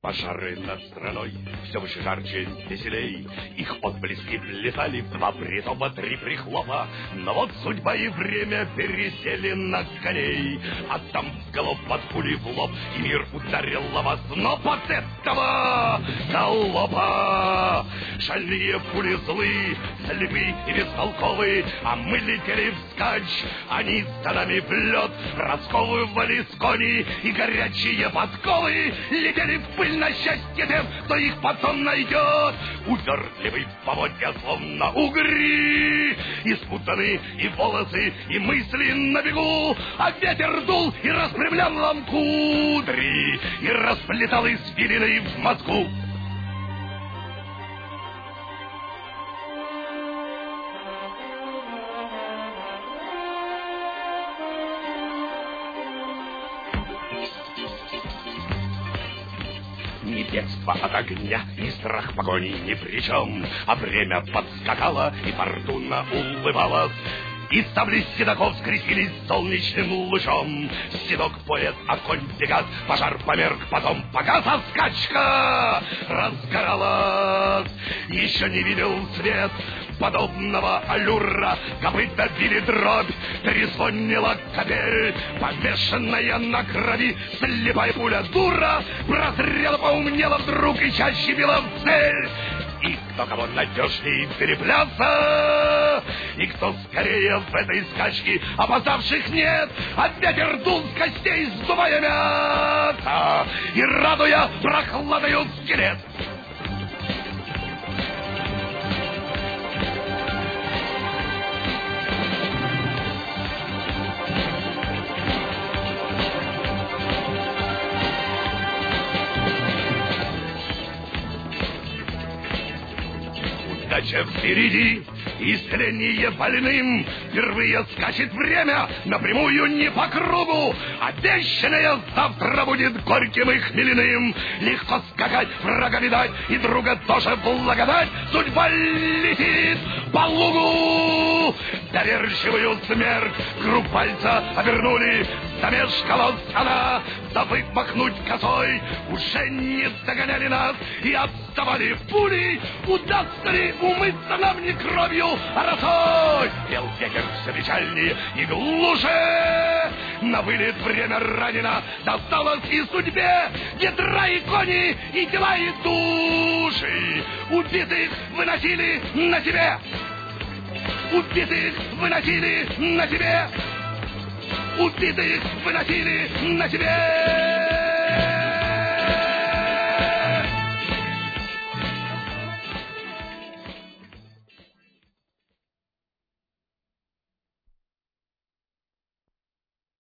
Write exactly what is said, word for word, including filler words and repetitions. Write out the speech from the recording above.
Пожары над страной все выше, жарче, веселей. Их отблески влетали в два притопа, три прихлопа. Но вот судьба и время пересели на коней. А там в голов под пули в лоб, и мир ударил лава сноб от этого голоба. Шальные пули злы, слепы и бестолковые, а мы летели вскачь, они за нами в лед. Расковывали с кони и горячие подковы, летели в пыль на счастье тем, кто их потом найдет. Увертливый в поводья, словно угри, и спутаны и волосы, и мысли на бегу. А ветер дул и распрямлял нам кудри, и расплетал извилины в мозгу. Ни бегство от огня, ни страх погони ни при чем, а время подскакало, и фортуна улыбалась. И сабли седоков скрестились солнечным лучом. Седок поэт, а конь пегас, пожар померк, потом погас, а скачка разгоралась. Еще не видел свет подобного аллюра, копыта били дробь, трезвонила капель, помешанная на крови слепая пуля дура прозрела, поумнела вдруг и чаще била в цель. И кто кого надежнее перепляса, и кто скорее в этой скачке, опоздавших нет, а ветер дул с костей, сдувая мясо и радуя прохладою скелет. Удача впереди, исцеление больным. Впервые скачет время напрямую, не по кругу. Обещанное завтра будет горьким и хмельным. Легко скакать, врага видать, и друга тоже благодать. Судьба летит по лугу. Доверчивую смерть круг пальца обернули. Замешкалась она, забыв махнуть косой. Уже не догоняли нас и отставали пули. Удастся ли умыться нам не кровью, а росой? Пел ветер все печальнее и глуше. На вылет время ранено, досталось и судьбе. Ветра и кони, и тела, и души. Убитых выносили на себе. Убитых выносили на себе. Убитых выносили на себе.